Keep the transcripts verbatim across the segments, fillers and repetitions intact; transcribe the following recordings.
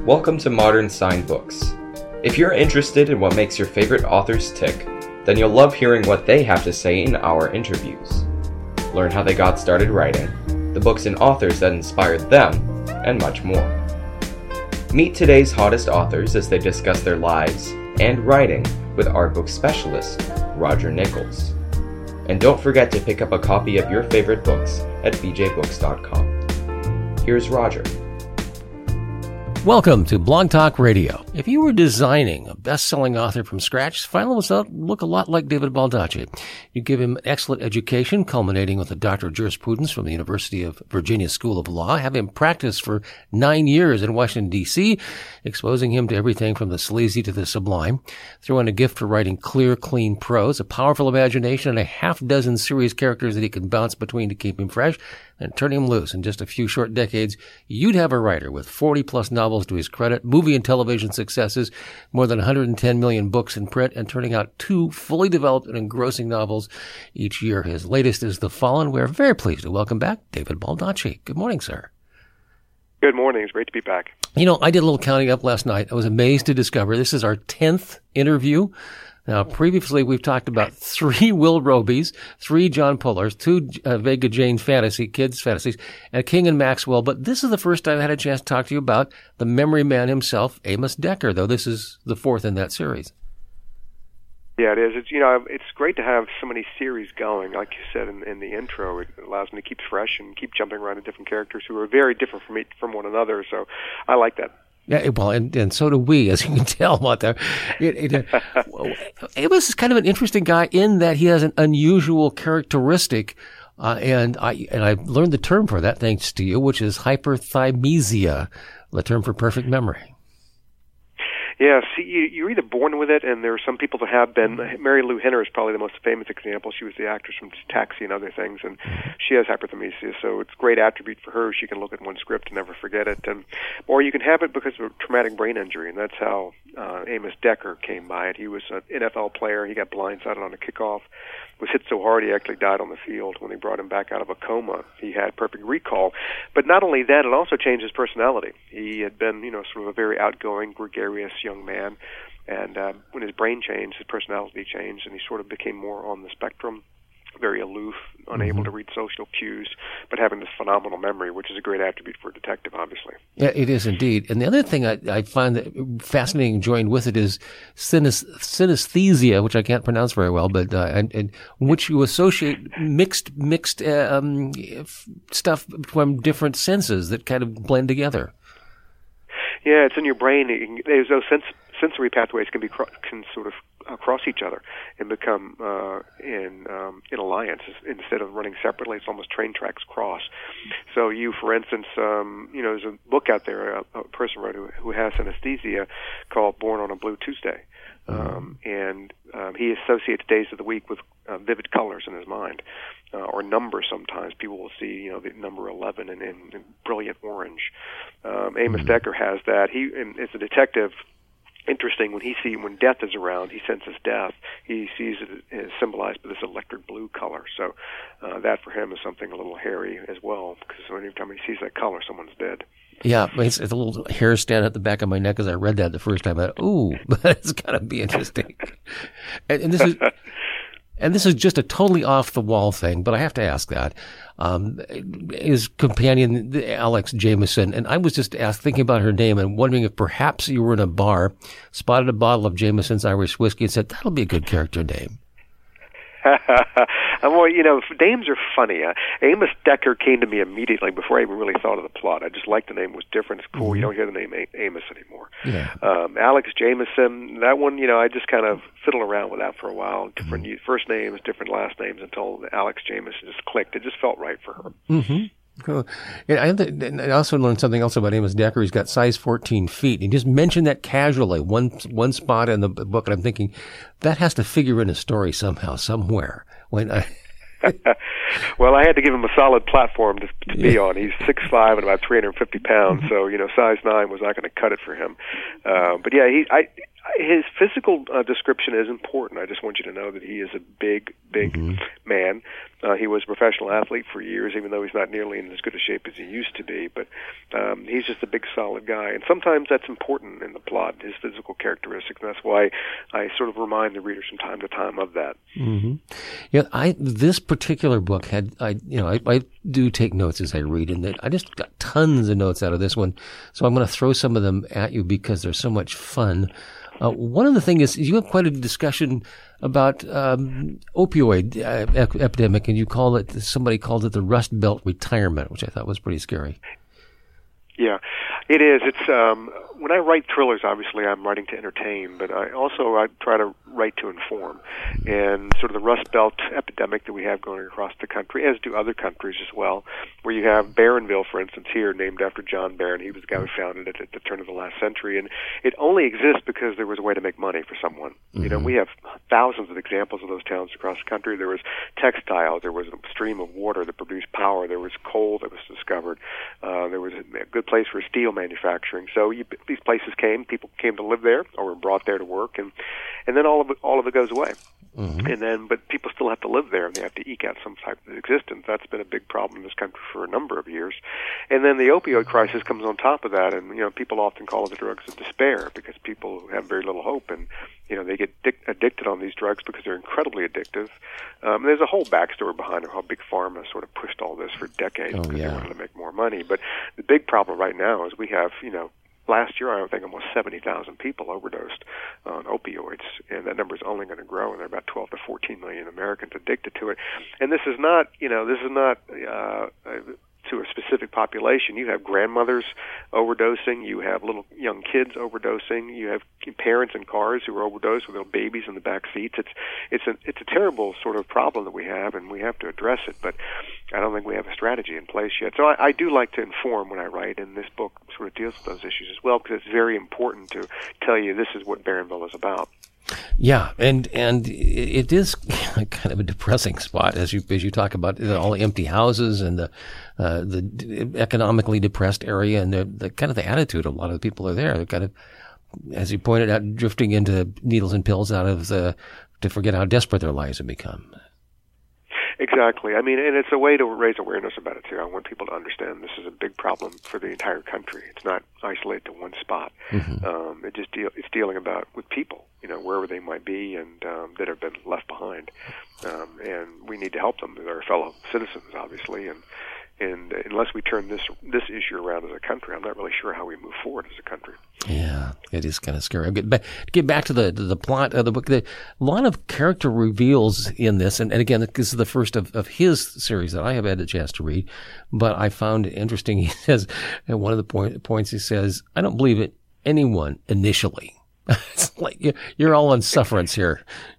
Welcome to Modern Sign Books. If you're interested in what makes your favorite authors tick, then you'll love hearing what they have to say in our interviews. Learn how they got started writing, the books and authors that inspired them, and much more. Meet today's hottest authors as they discuss their lives and writing with our book specialist, Roger Nichols. And don't forget to pick up a copy of your favorite books at b j books dot com. Here's Roger. Welcome to Blog Talk Radio. If you were designing a best-selling author from scratch, Final would look a lot like David Baldacci. You give him excellent education, culminating with a Doctor of Jurisprudence from the University of Virginia School of Law, have him practice for nine years in Washington, D C, exposing him to everything from the sleazy to the sublime. Throw in a gift for writing clear, clean prose, a powerful imagination, and a half dozen serious characters that he can bounce between to keep him fresh, and turn him loose. In just a few short decades, you'd have a writer with forty-plus novels to his credit, movie and television successes, more than one hundred ten million books in print, and turning out two fully developed and engrossing novels each year. His latest is The Fallen. We're very pleased to welcome back David Baldacci. Good morning, sir. Good morning. It's great to be back. You know, I did a little counting up last night. I was amazed to discover this is our tenth interview. Now, previously, we've talked about three Will Robies, three John Pullers, two uh, Vega Jane fantasy, kids' fantasies, and King and Maxwell. But this is the first time I had a chance to talk to you about the memory man himself, Amos Decker, though this is the fourth in that series. Yeah, it is. It's, you know, it's great to have so many series going. Like you said in, in the intro, it allows me to keep fresh and keep jumping around to different characters who are very different from each, from one another. So I like that. Yeah, well, and, and so do we, as you can tell out there. It, it, uh, Amos is kind of an interesting guy in that he has an unusual characteristic, uh, and I and I learned the term for that thanks to you, which is hyperthymesia, the term for perfect memory. Yeah, see, you, you're either born with it, and there are some people that have been. Mary Lou Henner is probably the most famous example. She was the actress from Taxi and other things, and she has hyperthymesia, so it's a great attribute for her. She can look at one script and never forget it. And, or you can have it because of a traumatic brain injury, and that's how uh, Amos Decker came by it. He was an N F L player. He got blindsided on a kickoff, was hit so hard he actually died on the field. When they brought him back out of a coma, he had perfect recall. But not only that, it also changed his personality. He had been, you know, sort of a very outgoing, gregarious young man, and uh, when his brain changed, his personality changed, and he sort of became more on the spectrum, very aloof, unable mm-hmm. to read social cues, but having this phenomenal memory, which is a great attribute for a detective, obviously. Yeah, it is indeed. And the other thing I, I find that fascinating joined with it is synes, synesthesia, which I can't pronounce very well, but uh, and, and which you associate mixed mixed uh, um, stuff from different senses that kind of blend together. Yeah, it's in your brain. There's those sens- sensory pathways can be can sort of uh, cross each other and become uh, in um, in alliance instead of running separately. It's almost train tracks cross. So you, for instance, um, you know, there's a book out there a, a person wrote who, who has synesthesia called "Born on a Blue Tuesday," um, and um, he associates days of the week with uh, vivid colors in his mind. Uh, or numbers sometimes. People will see, you know, the number eleven in, in, in brilliant orange. Um, Amos mm-hmm. Decker has that. He, and as a detective, interesting, when he see when death is around, he senses death. He sees it as symbolized by this electric blue color. So uh, that for him is something a little hairy as well, because every time he sees that color, someone's dead. Yeah, it's, it's a little hair stand at the back of my neck as I read that the first time. I thought, ooh, but it's got to be interesting. and, and this is... And this is just a totally off-the-wall thing, but I have to ask that. Um, his companion, Alex Jameson, and I was just asked, thinking about her name and wondering if perhaps you were in a bar, spotted a bottle of Jameson's Irish whiskey and said, that'll be a good character name. Well, you know, names are funny. Uh, Amos Decker came to me immediately before I even really thought of the plot. I just liked the name. It was different. It's cool. Mm-hmm. You don't hear the name A- Amos anymore. Yeah. Um, Alex Jameson, that one, you know, I just kind of fiddled around with that for a while. Different mm-hmm. first names, different last names until Alex Jameson just clicked. It just felt right for her. Mm-hmm. Cool. And I, and I also learned something else about Amos Decker. He's got size fourteen feet. He just mentioned that casually, one one spot in the book, and I'm thinking that has to figure in a story somehow, somewhere. When I Well, I had to give him a solid platform to, to be on. He's six five and about three hundred fifty pounds, so you know, size nine was not going to cut it for him. Uh, but yeah, he, I, his physical uh, description is important. I just want you to know that he is a big, big mm-hmm. man. Uh, he was a professional athlete for years, even though he's not nearly in as good a shape as he used to be. But um, he's just a big, solid guy. And sometimes that's important in the plot, his physical characteristics. And that's why I sort of remind the readers from time to time of that. Mm-hmm. Yeah, I this particular book had, I you know, I, I do take notes as I read, and that I just got tons of notes out of this one. So I'm going to throw some of them at you because they're so much fun. Uh, one of the things is you have quite a discussion about um, opioid uh, ep- epidemic, and you call it, somebody called it the Rust Belt retirement, which I thought was pretty scary. Yeah, it is. It's um, when I write thrillers, obviously I'm writing to entertain, but I also I try to write to inform. And sort of the Rust Belt epidemic that we have going across the country, as do other countries as well, where you have Barronville, for instance, here, named after John Barron. He was the guy who founded it at the turn of the last century, and it only exists because there was a way to make money for someone. Mm-hmm. You know, we have thousands of examples of those towns across the country. There was textiles, there was a stream of water that produced power, there was coal that was discovered, uh, there was a good place for steel manufacturing. So you, these places came, people came to live there or were brought there to work, and and then all of it, all of it goes away. Mm-hmm. And then, but people still have to live there, and they have to eke out some type of existence. That's been a big problem in this country for a number of years. And then the opioid crisis comes on top of that, and you know, people often call it the drugs of despair because people have very little hope, and you know, they get dic- addicted on these drugs because they're incredibly addictive. Um, there's a whole backstory behind it, how Big Pharma sort of pushed all this for decades oh, because yeah. they wanted to make more money. But the big problem right now is we have, you know, last year, I think almost seventy thousand people overdosed on opioids, and that number is only going to grow, and there are about twelve to fourteen million Americans addicted to it. And this is not, you know, this is not uh, to a specific population. You have grandmothers overdosing, you have little young kids overdosing, you have parents in cars who are overdosed with little babies in the back seats. It's it's a it's a terrible sort of problem that we have, and we have to address it. But I don't think we have a strategy in place yet. So I, I do like to inform when I write, and this book sort of deals with those issues as well, because it's very important to tell you this is what Barronville is about. Yeah, and and it is kind of a depressing spot as you as you talk about all the empty houses and the uh, the economically depressed area, and the, the kind of the attitude of a lot of the people are there. They're kind of, as you pointed out, drifting into needles and pills out of the to forget how desperate their lives have become. Exactly. I mean, and it's a way to raise awareness about it, too. I want people to understand this is a big problem for the entire country. It's not isolated to one spot. Mm-hmm. Um, it just deal, it's dealing about with people, you know, wherever they might be and um, that have been left behind. Um, and we need to help them. They're our fellow citizens, obviously, and And unless we turn this this issue around as a country, I'm not really sure how we move forward as a country. Yeah, it is kind of scary. I'll get back, get back to the to the plot of the book. The, a lot of character reveals in this, and, and again, this is the first of, of his series that I have had a chance to read, but I found it interesting. He says, at one of the point, points, he says, I don't believe in anyone initially. It's like you're, you're all on sufferance here.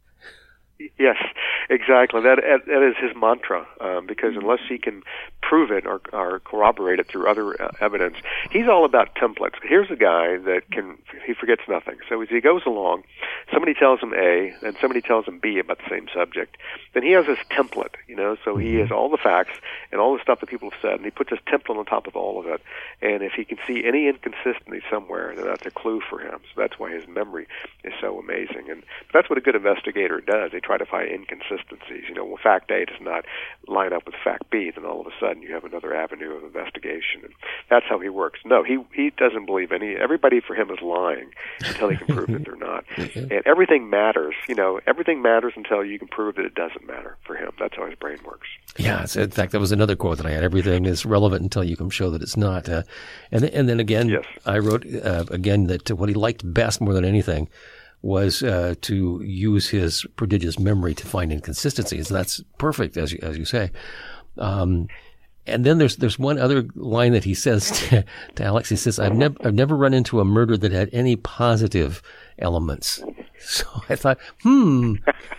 Yes, exactly. That that is his mantra, um, because unless he can prove it or, or corroborate it through other uh, evidence, he's all about templates. Here's a guy that can, he forgets nothing. So as he goes along, somebody tells him A, and somebody tells him B about the same subject. Then he has this template, you know, so he has all the facts and all the stuff that people have said, and he puts this template on top of all of it. And if he can see any inconsistency somewhere, then that's a clue for him. So that's why his memory is so amazing. And that's what a good investigator does. They try to find inconsistencies. You know, when fact A does not line up with fact B, then all of a sudden you have another avenue of investigation. And that's how he works. No, he he doesn't believe any, everybody for him is lying until he can prove that they're not. And everything matters, you know, everything matters until you can prove that it doesn't matter for him. That's how his brain works. Yeah, in fact, that was another quote that I had. Everything is relevant until you can show that it's not. Uh, and, and then again, yes. I wrote uh, again that what he liked best more than anything was uh, to use his prodigious memory to find inconsistencies. That's perfect, as you, as you say. Um, and then there's there's one other line that he says to, to Alex. He says, "I've never I've never run into a murder that had any positive elements." So I thought, hmm.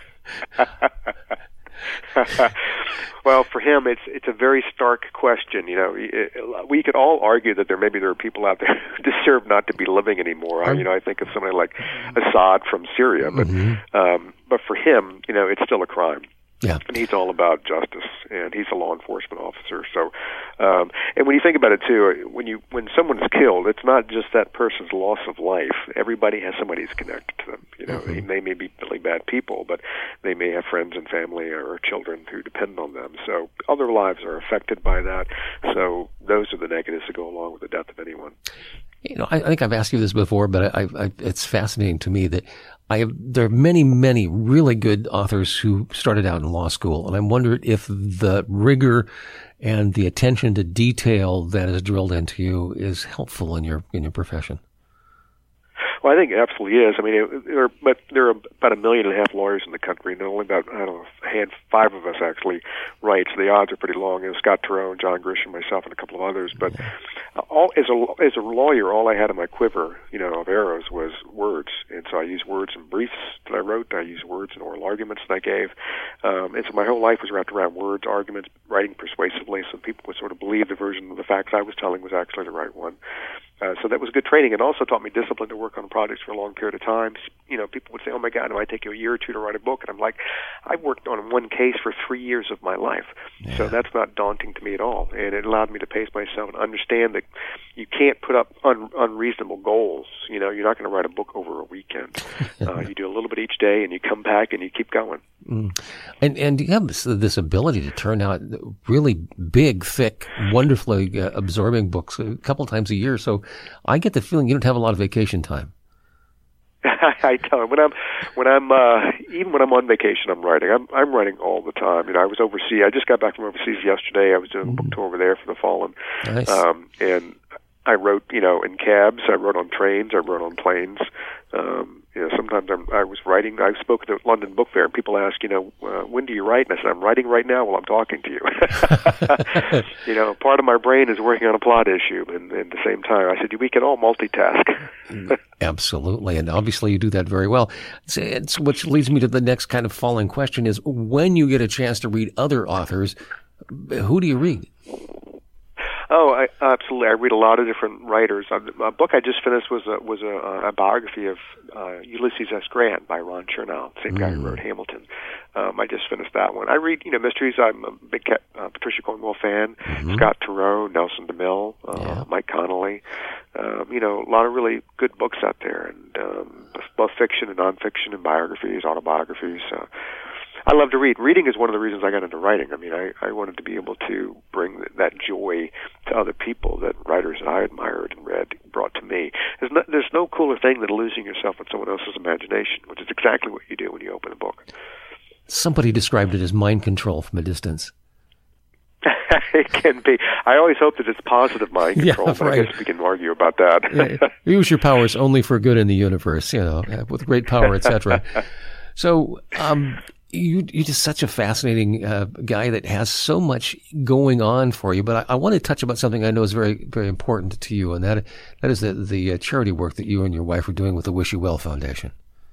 Well, for him, it's it's a very stark question. You know, it, we could all argue that there maybe there are people out there who deserve not to be living anymore. I, you know, I think of somebody like Assad from Syria, but mm-hmm. um, but for him, you know, it's still a crime. Yeah. And he's all about justice, and he's a law enforcement officer. So, um, and when you think about it too, when you when someone is killed, it's not just that person's loss of life. Everybody has somebody who's connected to them. You know, mm-hmm. they may be really bad people, but they may have friends and family or children who depend on them. So other lives are affected by that. So those are the negatives that go along with the death of anyone. You know, I, I think I've asked you this before, but I, I, it's fascinating to me that I have, there are many, many really good authors who started out in law school, and I wondered if the rigor and the attention to detail that is drilled into you is helpful in your in your profession. Well, I think it absolutely is. I mean, it, there are, but there are about a million and a half lawyers in the country, and only about, I don't know, a hand, five of us actually write, so the odds are pretty long. You know, Scott Turow, John Grisham, myself, and a couple of others. But all as a, as a lawyer, all I had in my quiver, you know, of arrows was words. And so I used words in briefs that I wrote. I used words in oral arguments that I gave. Um, and so my whole life was wrapped around words, arguments, writing persuasively, so people would sort of believe the version of the facts I was telling was actually the right one. Uh, so that was good training, and also taught me discipline to work on projects for a long period of time. You know, people would say, "Oh my God, it might take you a year or two to write a book," and I'm like, "I worked on one case for three years of my life." Yeah. So that's not daunting to me at all, and it allowed me to pace myself and understand that you can't put up un- unreasonable goals. You know, you're not going to write a book over a weekend. uh, you do a little bit each day, and you come back and you keep going. Mm. And and you have this, this ability to turn out really big, thick, wonderfully uh, absorbing books a couple times a year. So I get the feeling you don't have a lot of vacation time. I tell them when I'm when I'm uh, even when I'm on vacation, I'm writing. I'm I'm writing all the time. You know, I was overseas. I just got back from overseas yesterday. I was doing a book tour over there for the Fallen, nice. um, and I wrote, you know, in cabs. I wrote on trains. I wrote on planes. Um, you know, sometimes I'm, I was writing. I've spoken at London Book Fair, and people ask, you know, uh, when do you write? And I said, I'm writing right now while I'm talking to you. You know, part of my brain is working on a plot issue, and, and at the same time, I said, we can all multitask. Absolutely, and obviously you do that very well. It's, it's, which leads me to the next kind of following question is, when you get a chance to read other authors, who do you read? Oh, I, absolutely. I read a lot of different writers. A book I just finished was a, was a, a biography of uh, Ulysses S. Grant by Ron Chernow, same guy mm. who wrote Hamilton. Um, I just finished that one. I read, you know, mysteries. I'm a big uh, Patricia Cornwell fan. Mm-hmm. Scott Turow, Nelson DeMille, uh, yeah. Mike Connolly. Um, you know, a lot of really good books out there, and um, both fiction and nonfiction, and biographies, autobiographies. Uh, I love to read. Reading is one of the reasons I got into writing. I mean, I, I wanted to be able to bring that joy to other people that writers that I admired and read brought to me. There's no, there's no cooler thing than losing yourself in someone else's imagination, which is exactly what you do when you open a book. Somebody described it as mind control from a distance. It can be. I always hope that it's positive mind control, yeah, but right. I guess we can argue about that. Yeah, use your powers only for good in the universe, you know, with great power, et cetera. So, um, You, you're just such a fascinating uh, guy that has so much going on for you. But I, I want to touch about something I know is very, very important to you, and that that is the, the uh, charity work that you and your wife are doing with the Wish You Well Foundation.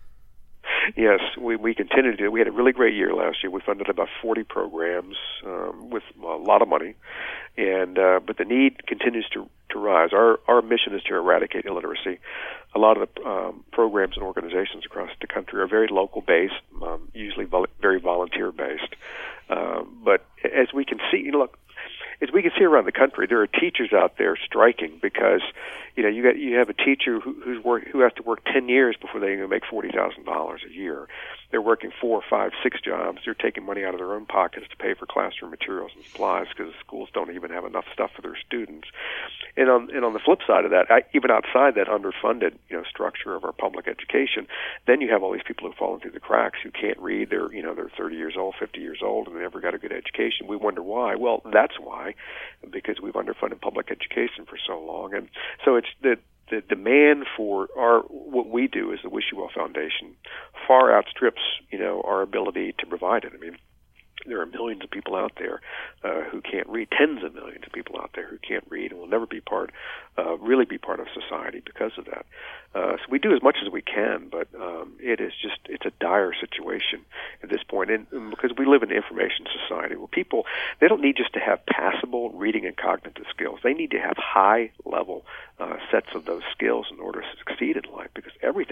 Yes, we, we continue to do. We had a really great year last year. We funded about forty programs um, with a lot of money, and uh, but the need continues to to rise. Our our mission is to eradicate illiteracy. A lot of the um, programs and organizations across the country are very local based, um, usually vol- very volunteer based. Um, but as we can see, you know, look, as we can see around the country, there are teachers out there striking because, you know, you got you have a teacher who who's work, who has to work ten years before they can make forty thousand dollars a year. They're working four, five, six jobs. They're taking money out of their own pockets to pay for classroom materials and supplies because schools don't even have enough stuff for their students. And on and on the flip side of that, I, even outside that underfunded, you know, structure of our public education, then you have all these people who've fallen through the cracks who can't read. They're you know they're thirty years old, fifty years old, and they never got a good education. We wonder why. Well, that's why, because we've underfunded public education for so long, and so it's the the demand for our what we do as the Wish You Well Foundation far outstrips you know our ability to provide it. I mean, there are millions of people out there uh, who can't read, tens of millions of people out there who can't read and will never be part, uh, really be part of society because of that. Uh, so we do as much as we can, but um, it is just, it's a dire situation at this point. And, and because we live in an information society where people, they don't need just to have passable reading and cognitive skills. They need to have high-level uh, sets of those skills in order to succeed in life because everything is computer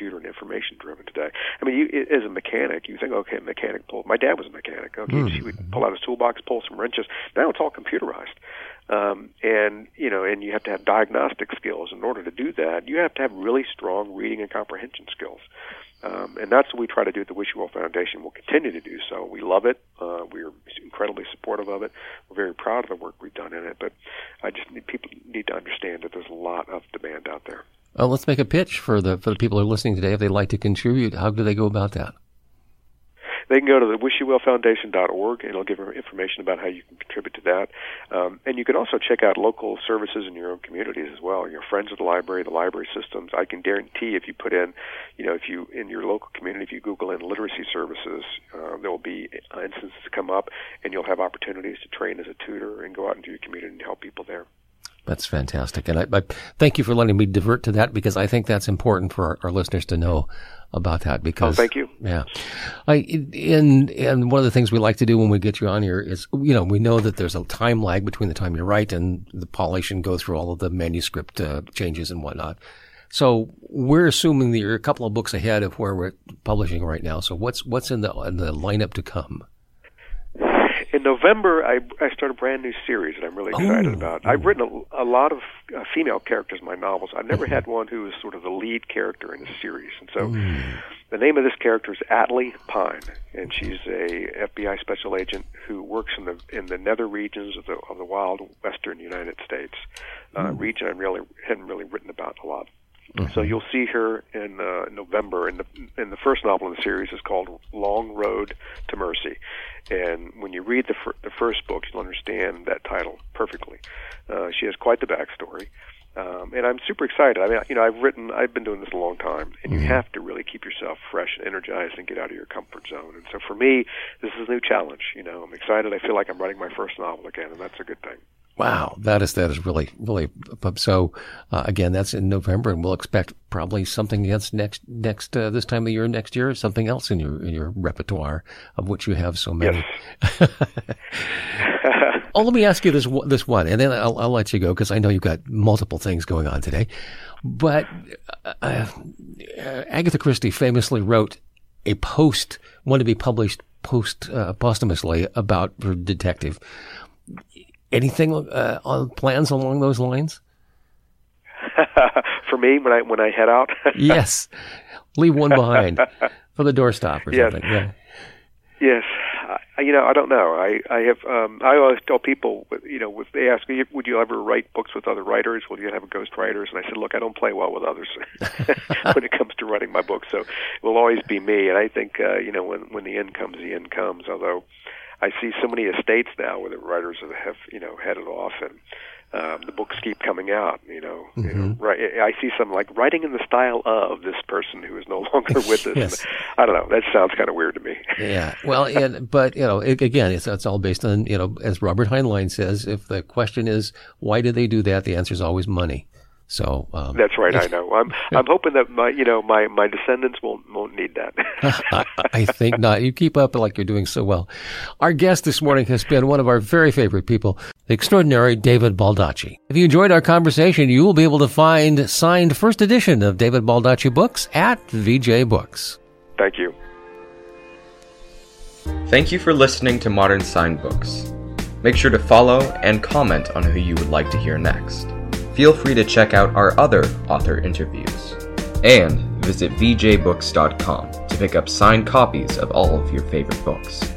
computer and information driven today. I mean, you, as a mechanic, you think, okay, mechanic pull. My dad was a mechanic. Okay, mm. he would pull out his toolbox, pull some wrenches. Now it's all computerized. Um, and, you know, and you have to have diagnostic skills. In order to do that, you have to have really strong reading and comprehension skills. Um, and that's what we try to do at the Wish You Well Foundation. We'll continue to do so. We love it. Uh, we're incredibly supportive of it. We're very proud of the work we've done in it. But I just need, people need to understand that there's a lot of demand out there. Uh, let's make a pitch for the for the people who are listening today. If they'd like to contribute, how do they go about that? They can go to the wish you well foundation dot org, and it'll give them information about how you can contribute to that. Um, and you can also check out local services in your own communities as well. Your friends of the library, the library systems. I can guarantee if you put in, you know, if you in your local community, if you Google in literacy services, uh, there will be instances come up, and you'll have opportunities to train as a tutor and go out into your community and help people there. That's fantastic. And I, I thank you for letting me divert to that, because I think that's important for our, our listeners to know about that. Because, oh, thank you. Yeah. I, in, and one of the things we like to do when we get you on here is, you know, we know that there's a time lag between the time you write and the polish and go through all of the manuscript uh, changes and whatnot. So we're assuming that you're a couple of books ahead of where we're publishing right now. So what's, what's in the, in the lineup to come? In November, I, I start a brand new series that I'm really excited oh. about. I've written a, a lot of uh, female characters in my novels. I've never had one who is sort of the lead character in a series. And so mm. the name of this character is Atlee Pine, and she's a F B I special agent who works in the in the nether regions of the of the wild western United States, uh, mm. region I really hadn't really written about a lot. Mm-hmm. So you'll see her in uh, November, and the, and the first novel in the series is called Long Road to Mercy. And when you read the, fir- the first book, you'll understand that title perfectly. Uh, she has quite the backstory, um, and I'm super excited. I mean, you know, I've written, I've been doing this a long time, and you have to really keep yourself fresh and energized and get out of your comfort zone. And so for me, this is a new challenge. You know, I'm excited. I feel like I'm writing my first novel again, and that's a good thing. Wow, that is that is really really so. Uh, again, that's in November, and we'll expect probably something against next next uh, this time of year next year, something else in your in your repertoire, of which you have so many. Yes. Oh, let me ask you this this one, and then I'll, I'll let you go, because I know you've got multiple things going on today. But uh, uh, Agatha Christie famously wrote a post, one to be published post uh, posthumously about her detective. Anything uh, on plans along those lines? For me, when I when I head out, yes, leave one behind for the doorstop or yes. something. Yeah. Yes, I, you know, I don't know. I I have um, I always tell people, you know, if they ask me, would you ever write books with other writers? Will you have ghost writers? And I said, look, I don't play well with others when it comes to writing my books, so it will always be me. And I think, uh, you know, when when the end comes, the end comes. Although I see so many estates now where the writers have, you know, headed off, and um, the books keep coming out. You know, mm-hmm. you know, right? I see some like writing in the style of this person who is no longer with us. Yes. I don't know. That sounds kind of weird to me. Yeah. Well, and, but you know, it, again, it's it's all based on, you know, as Robert Heinlein says, if the question is why did they do that, the answer is always money. So um, that's right. I know. I'm I'm hoping that my you know my, my descendants won't won't need that. I, I think not. You keep up like you're doing so well. Our guest this morning has been one of our very favorite people, the extraordinary David Baldacci. If you enjoyed our conversation, you will be able to find signed first edition of David Baldacci books at V J Books. Thank you. Thank you for listening to Modern Signed Books. Make sure to follow and comment on who you would like to hear next. Feel free to check out our other author interviews. And visit v j books dot com to pick up signed copies of all of your favorite books.